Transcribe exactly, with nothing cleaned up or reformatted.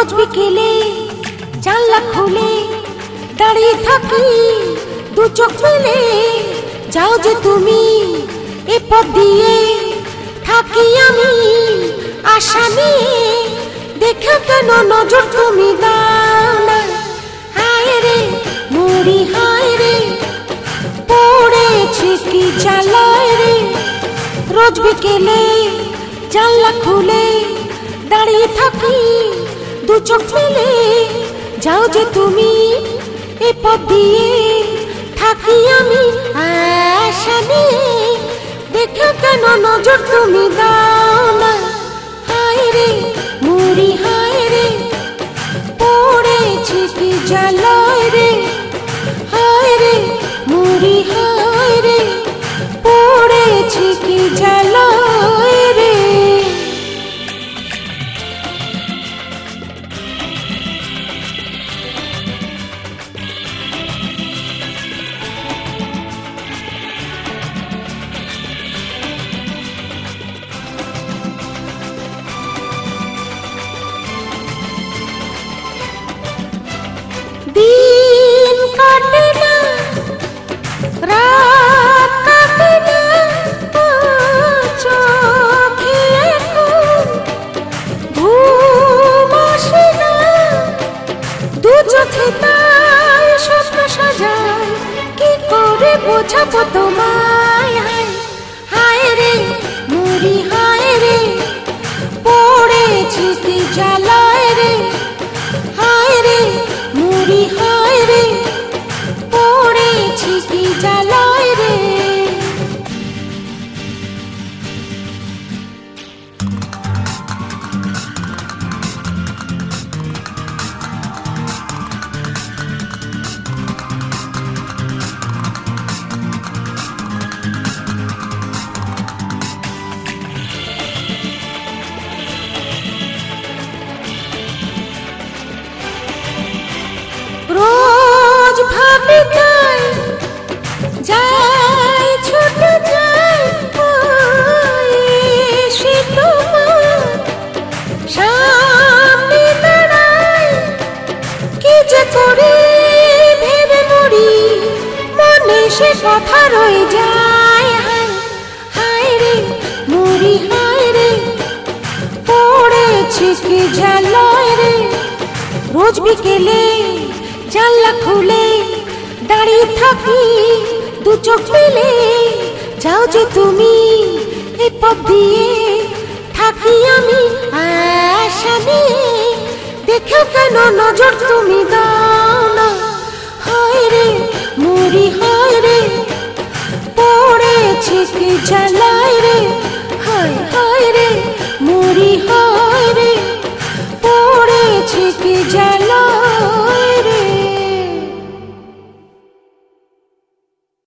রোজ বিকেলে জানলা খুলে দাঁড়িয়ে থাকি দু চোখ মেলে। যাও যে তুমি এ পথ দিয়ে, থাকি আমি আশা নিয়ে। দেখে কেন নজর তুমি দাও না? হায় রে মরি হায় রে, পড়েছি কি জ্বালায় রে। রোজ বিকেলে জানলা খুলে দাঁড়িয়ে থাকি দু চোখ মেলে। যাও যে তুমি এ পথ দিয়ে, থাকি আমি আশা নিয়ে। দেখে কেন নজর তুমি দাও না? হায় রে মরি হায় রে, পড়েছি কি জ্বালায় রে। হায় রে মরি হায় রে, পড়েছি কি জ্বালায় রে। দিন কাটে না, রাত কাটে না, চোখে এখন ঘুম আসে না। দু চোখে তাই স্বপ্ন সাজায়, কি করে বোঝাবো তোমায়? হায় হায় রে মরি হায় রে, পড়েছি কি জ্বালায় রে। হায় রে মরি হায় রে, পড়েছি কি জ্বালায় রে। রোজ ভাবি তাই যাই ছুটে যাই, সে তোমার সামনে দাঁড়াই। কি যে করি ভেবে মরি, মনে সে কথা রয়ে যায়। হায় হায় রে মরি হায় রে, পড়েছি কি জ্বালায় রে। রোজ বিকেলে জানলা খুলে দাঁড়িয়ে থাকি দু চোখ মেলে। যাও যে তুমি এই পথ দিয়ে, থাকি আমি আশা নিয়ে। দেখে কেন নজর তুমি দাও না? হায় রে মরি হায় রে, পড়েছি কি জ্বালায় রে। হায় হায় রে মরি হায় রে, পড়েছি কি জ্বালায়।